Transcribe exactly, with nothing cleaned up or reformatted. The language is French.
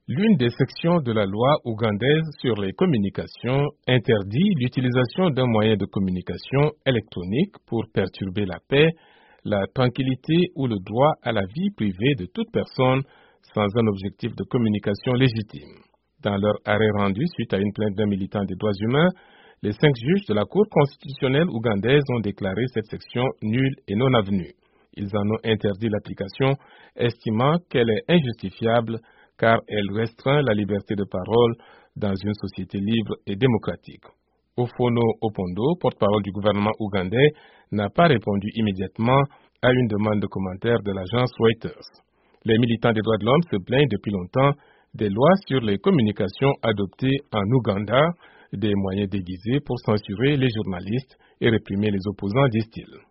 L'une des sections de la loi ougandaise sur les communications interdit l'utilisation d'un moyen de communication électronique pour perturber la paix, la tranquillité ou le droit à la vie privée de toute personne sans un objectif de communication légitime. Dans leur arrêt rendu suite à une plainte d'un militant des droits humains, les cinq juges de la Cour constitutionnelle ougandaise ont déclaré cette section nulle et non avenue. Ils en ont interdit l'application, estimant qu'elle est injustifiable car elle restreint la liberté de parole dans une société libre et démocratique. Ofono Opondo, porte-parole du gouvernement ougandais, n'a pas répondu immédiatement à une demande de commentaire de l'agence Reuters. Les militants des droits de l'homme se plaignent depuis longtemps des lois sur les communications adoptées en Ouganda, des moyens déguisés pour censurer les journalistes et réprimer les opposants, disent-ils.